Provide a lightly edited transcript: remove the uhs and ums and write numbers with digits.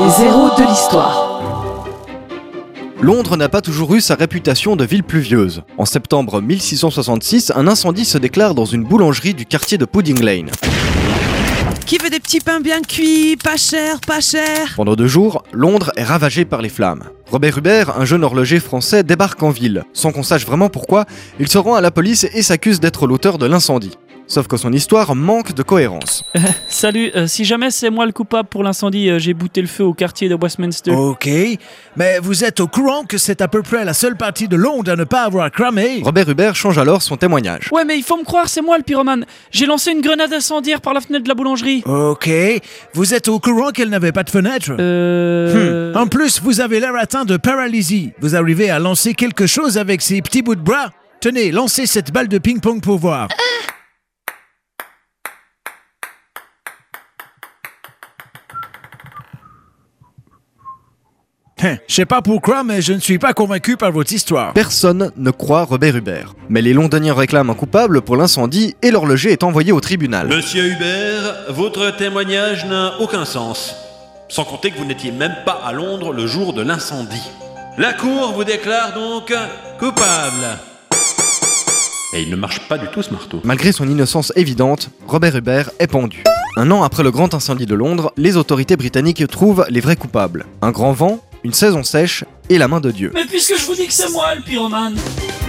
Les héros de l'histoire. Londres n'a pas toujours eu sa réputation de ville pluvieuse. En septembre 1666, un incendie se déclare dans une boulangerie du quartier de Pudding Lane. Qui veut des petits pains bien cuits, pas cher, pas cher? Pendant 2 jours, Londres est ravagée par les flammes. Robert Hubert, un jeune horloger français, débarque en ville. Sans qu'on sache vraiment pourquoi, il se rend à la police et s'accuse d'être l'auteur de l'incendie. Sauf que son histoire manque de cohérence. Salut, si jamais c'est moi le coupable pour l'incendie, j'ai bouté le feu au quartier de Westminster. Ok, mais vous êtes au courant que c'est à peu près la seule partie de Londres à ne pas avoir cramé? Robert Hubert change alors son témoignage. Ouais, mais il faut me croire, c'est moi le pyromane. J'ai lancé une grenade incendiaire par la fenêtre de la boulangerie. Ok, vous êtes au courant qu'elle n'avait pas de fenêtre? En plus, vous avez l'air atteint de paralysie. Vous arrivez à lancer quelque chose avec ces petits bouts de bras? Tenez, lancez cette balle de ping-pong pour voir. Je sais pas pourquoi, mais je ne suis pas convaincu par votre histoire. Personne ne croit Robert Hubert. Mais les Londoniens réclament un coupable pour l'incendie et l'horloger est envoyé au tribunal. Monsieur Hubert, votre témoignage n'a aucun sens. Sans compter que vous n'étiez même pas à Londres le jour de l'incendie. La cour vous déclare donc coupable. Et il ne marche pas du tout ce marteau. Malgré son innocence évidente, Robert Hubert est pendu. 1 an après le grand incendie de Londres, les autorités britanniques trouvent les vrais coupables. Un grand vent, une saison sèche et la main de Dieu. Mais puisque je vous dis que c'est moi le pyromane.